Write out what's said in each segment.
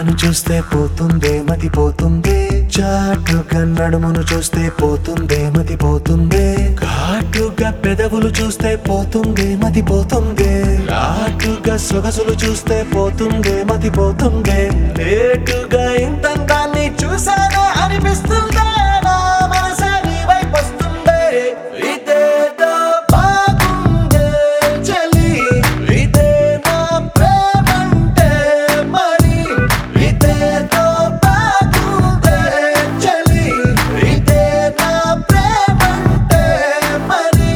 నన్ను చూస్తే పోతుందే మతి పోతుందే, చాటుగా నడుమును చూస్తే పోతుందే మతి పోతుందే, ఘాటుగా పెదవులు చూస్తే పోతుందే మతి పోతుందే, లాటుగా సొగసులు చూస్తే పోతుందే మతి పోతుందే, లేటుగా ఇంతందాన్ని చూసానే అనిపిస్తుందే, నా మనసే నీ వైపు వస్తుందే. ఇదేదో బాగుందే చలి, ఇదే నా ప్రేమంటే మరి, ఇదేదో బాగుందే చలి, ఇదే నా ప్రేమంటే మరి.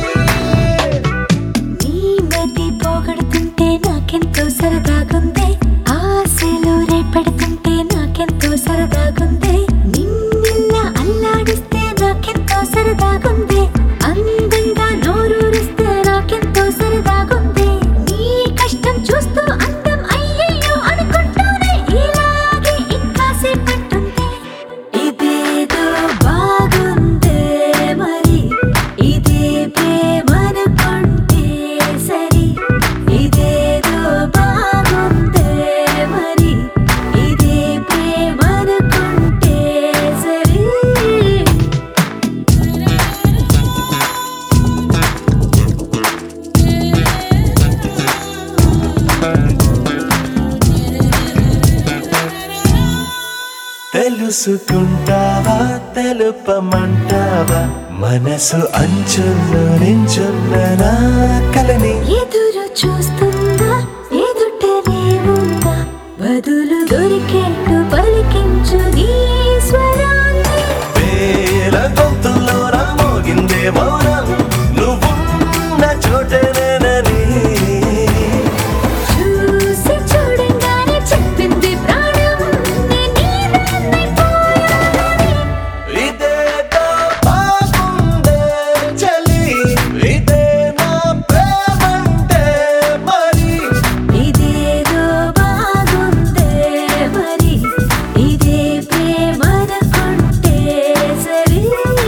నీ మతి పోగొడుతుంటే నాకెంతో సరదాగుంది, ఆశలు రేపెడుతుంటే నాకెంతో సరదాగుంది, నిన్న అల్లాడిస్తే నాకెంతో సరదాగుంది, అందంగా నోరూరిస్తే నాకెంతో సరదాగుంది, నీ కష్టం చూస్తూ అందం అయ్యయ్యో అనుకుంటూనే ఇలాగే ఇంకాసేపట్టుంది. ఇదేదో బాగుందే మరి, ఇదే ప్రేమనుకుంటే సరి, ఇదేదో బాగుందే మరి, ఇదే ప్రేమనుకుంటే సరి. తెలుసుకుంటావా తెలుపమంటావా, మనసు అంచుల్లో నించున్న నా కలని. ఎదురు చూస్తుందా ఎదుటనే ఉందా, బదులు దొరికేట్టు పలికించు నీ స్వరాన్ని. వేల గొంతుల్లో నా మోగిందే మౌనం, నువ్వున్న చోటనేనని. చూసి చూడంగానే చెప్పింది ప్రాణం, నేను నీదాన్నైపోయానని. ఇదేదో బాగుందే చలి, ఇదే నా ప్రేమంటే మరి. ఇదేదో బాగుందే మరి, ఇదే ప్రేమనుకుంటే సరి.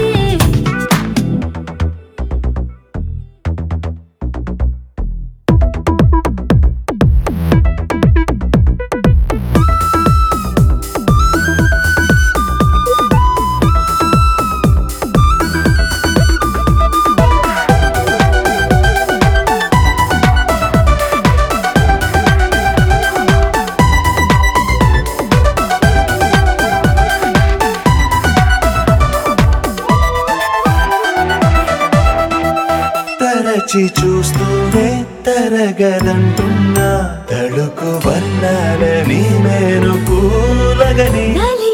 తరచి చూస్తూనే తరగదంటున్నా, తడుకు వర్ణాలని నేను పూలగని. నలి